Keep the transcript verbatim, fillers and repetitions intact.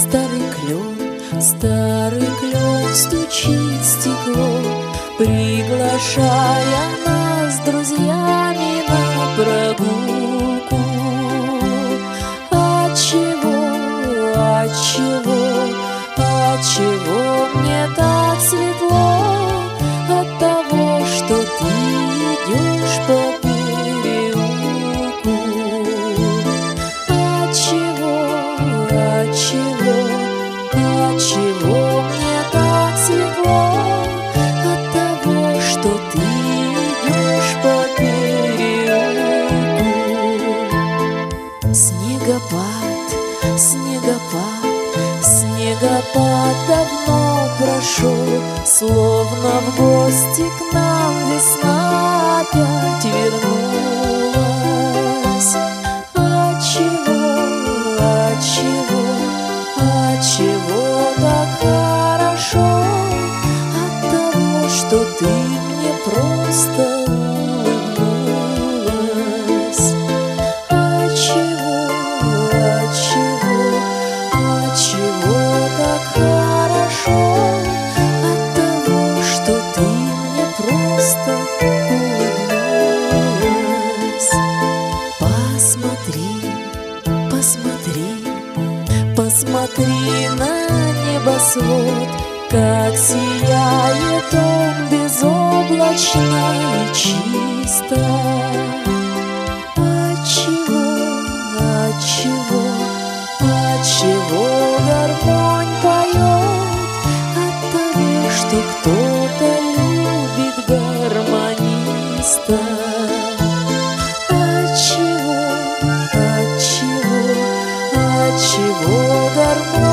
Старый клен, старый клен стучит в стекло, приглашая нас с друзьями на прогулку. Отчего, отчего, отчего мне так светло? От того, что ты идешь по переулку. Отчего, отчего, отчего мне так светло? От того, что ты идешь по переулку. Снегопад, снегопад, снегопад давно прошел, словно в гости к нам весна опять вернулась. Отчего, отчего, отчего так хорошо? От того, что ты мне просто улыбнулась. Отчего, отчего, отчего так хорошо? От того, что ты мне просто улыбнулась. Посмотри, посмотри, посмотри на небосвод, как сияет он безоблачно и чисто. Отчего, отчего, отчего гармонь поет? От того, что кто-то любит гармониста. Отчего, отчего, отчего гармонь